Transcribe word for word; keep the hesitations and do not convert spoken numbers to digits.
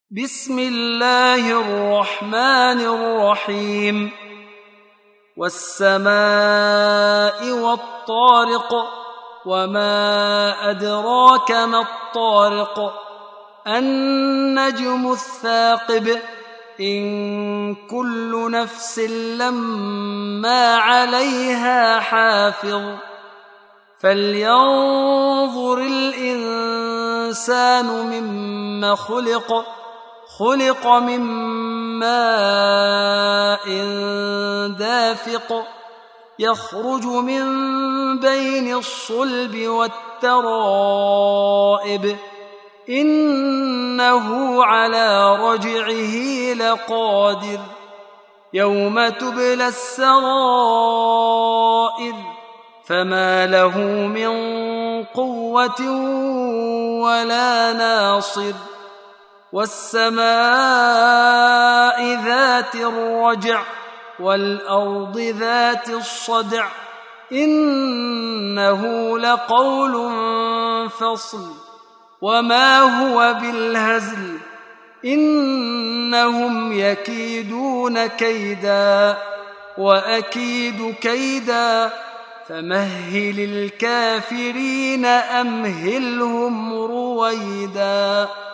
بسم الله الرحمن الرحيم والسماء والطارق وما أدراك ما الطارق النجم الثاقب إن كل نفس لما عليها حافظ فلينظر الإنسان مما خلق خلق من ماء دافق يخرج من بين الصلب والترائب إنه على رجعه لقادر يوم تبلى السرائر فما له من قوة ولا ناصر والسماء ذات الرجع والأرض ذات الصدع إنه لقول فصل وما هو بالهزل إنهم يكيدون كيدا وأكيد كيدا فمهل الكافرين أمهلهم رويدا.